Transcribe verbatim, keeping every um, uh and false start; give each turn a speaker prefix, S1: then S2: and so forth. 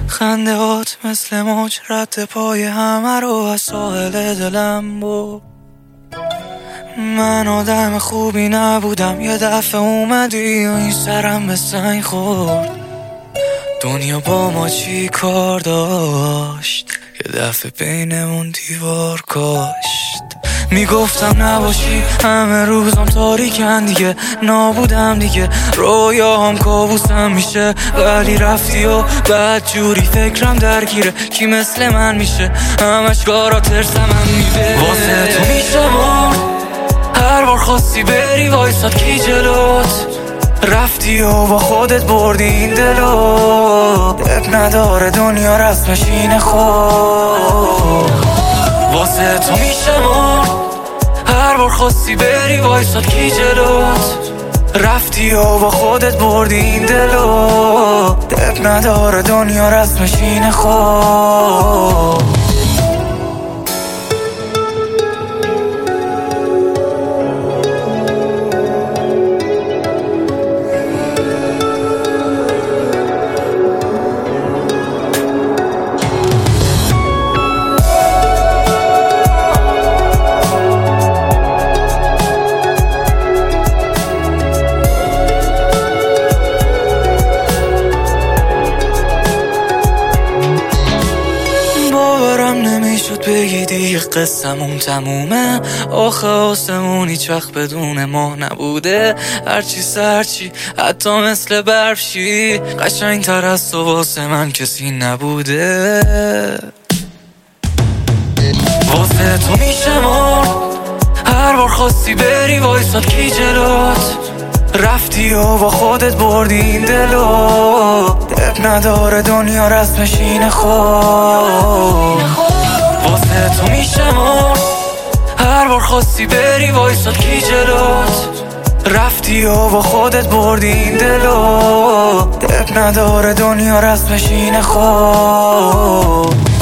S1: خنده هات مثل موج رد پای همه رو از ساحل دلم بود. من آدم خوبی نبودم، یه دفعه اومدی و این سرم به سنگ خورد. دنیا با ما چی کار داشت، یه دفعه بینمون دیوار کاشت. میگفتم نباشی همه روزم تاریکن دیگه، نابودم دیگه، رویاهم کابوسم میشه. ولی رفتی و بعد جوری فکرم درگیره، کی مثل من میشه؟ همش کارا ترسم هم میده. واسه تو میشه مرد، هر بار خواستی بری وایساد کی جلوت. رفتی و با خودت بردی این دلو، اب نداره دنیا رسمش اینه خود. واسه تو میشه مرد، هر بار خواستی بری وایساد کی جلوت. رفتی و با خودت بردی این دلو، اب نداره دنیا رسمش اینه خود. نمیشد بگی دیگه قصمون تمومه، آخه آسمون هیچ وقت بدون ما نبوده. هرچی سرچی حتی مثل برفشی، قشنگ تر از تو واسه من کسی نبوده. واسه تو میشه مرد، هر بار خواستی بری وایساد کی جلوت. رفتی و با خودت بردی این دلو، اب نداره دنیا رسمش اینه خود. واسه تو میشه مرد، هر بار خواستی بری وایساد کی جلوت. رفتی و با خودت بردی این دلو، اب نداره دنیا رسمش اینه خود.